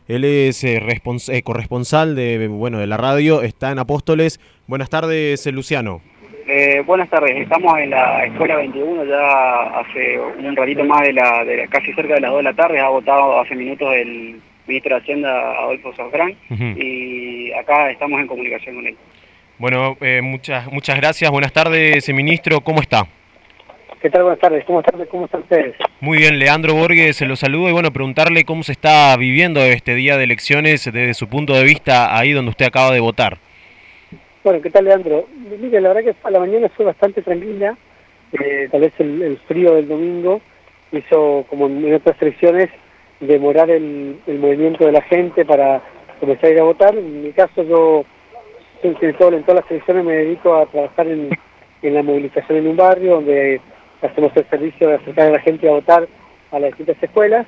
Él es corresponsal de la radio, está en Apóstoles. Buenas tardes, Luciano. Buenas tardes, estamos en la Escuela 21 ya hace un ratito más casi cerca de las 2 de la tarde. Ha votado hace minutos el ministro de Hacienda, Adolfo Safrán, y acá estamos en comunicación con él. Bueno, muchas gracias. Buenas tardes, ministro. ¿Cómo está? ¿Qué tal? Buenas tardes. ¿Cómo están ustedes? Muy bien, Leandro Borges se lo saludo y preguntarle cómo se está viviendo este día de elecciones desde su punto de vista ahí donde usted acaba de votar. Bueno, ¿qué tal, Leandro? Mire, la verdad que a la mañana fue bastante tranquila. Tal vez el frío del domingo hizo, como en otras elecciones, demorar el movimiento de la gente para comenzar a ir a votar. En mi caso, yo en todas las elecciones me dedico a trabajar en la movilización en un barrio, donde hacemos el servicio de acercar a la gente a votar a las distintas escuelas.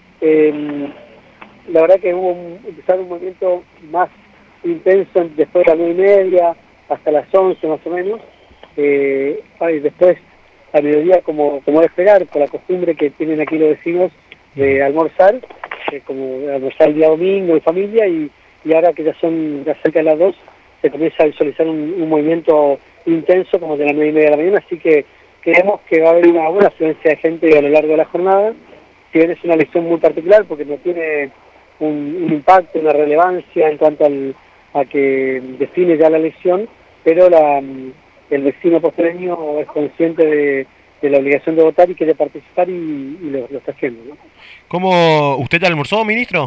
La verdad que empezaron un movimiento más intenso después de las 9:30 hasta las 11 más o menos, y después a mediodía como de esperar, por la costumbre que tienen aquí los vecinos de almorzar, como almorzar el día domingo en familia, y ahora que ya cerca de las 2 se comienza a visualizar un movimiento intenso como de las 9:30 de la mañana, así que creemos que va a haber una buena afluencia de gente a lo largo de la jornada. Si bien es una elección muy particular porque no tiene un impacto, una relevancia en cuanto a que define ya la elección, pero el vecino postereño es consciente de la obligación de votar y quiere participar y lo está haciendo, ¿no? ¿Cómo usted almorzó, ministro?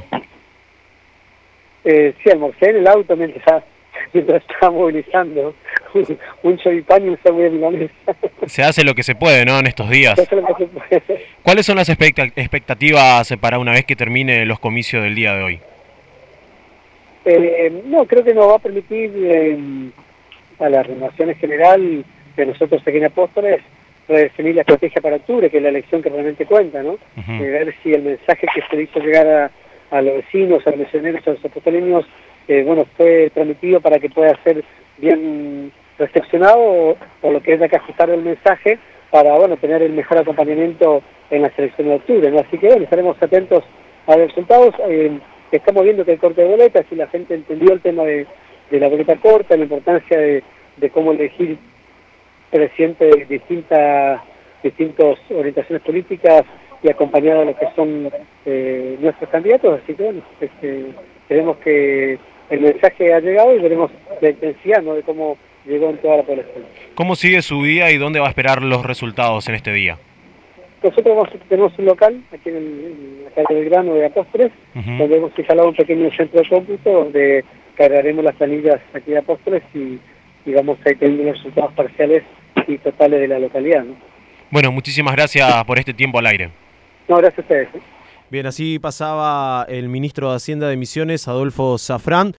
Sí, almorcé en el auto mientras estaba movilizando un choripán y un sándwich de milanesa. Se hace lo que se puede, ¿no?, en estos días. Se hace lo que se puede. ¿Cuáles son las expectativas para una vez que termine los comicios del día de hoy? No, creo que nos va a permitir a la renovación en general de nosotros aquí en Apóstoles redefinir la estrategia para octubre, que es la elección que realmente cuenta, ¿no? Ver si el mensaje que se le hizo llegar a los vecinos, a los misioneros, a los apostoleños, fue transmitido para que pueda ser bien recepcionado, o lo que es de acá ajustar el mensaje para tener el mejor acompañamiento en la selección de octubre, ¿no? Así que estaremos atentos a los resultados. Estamos viendo que el corte de boletas, y la gente entendió el tema de la boleta corta, la importancia de cómo elegir presidente de distintas orientaciones políticas y acompañado de lo que son nuestros candidatos. Así que queremos que el mensaje ha llegado y veremos la intensidad, ¿no?, de cómo llegó en toda la población. ¿Cómo sigue su día y dónde va a esperar los resultados en este día? Nosotros tenemos un local aquí en la calle Belgrano de Apóstoles, donde hemos instalado un pequeño centro de cómputo donde cargaremos las planillas aquí de Apóstoles y vamos a ir teniendo los resultados parciales y totales de la localidad, ¿no? Bueno, muchísimas gracias por este tiempo al aire. No, gracias a ustedes. Bien, así pasaba el ministro de Hacienda de Misiones, Adolfo Safrán.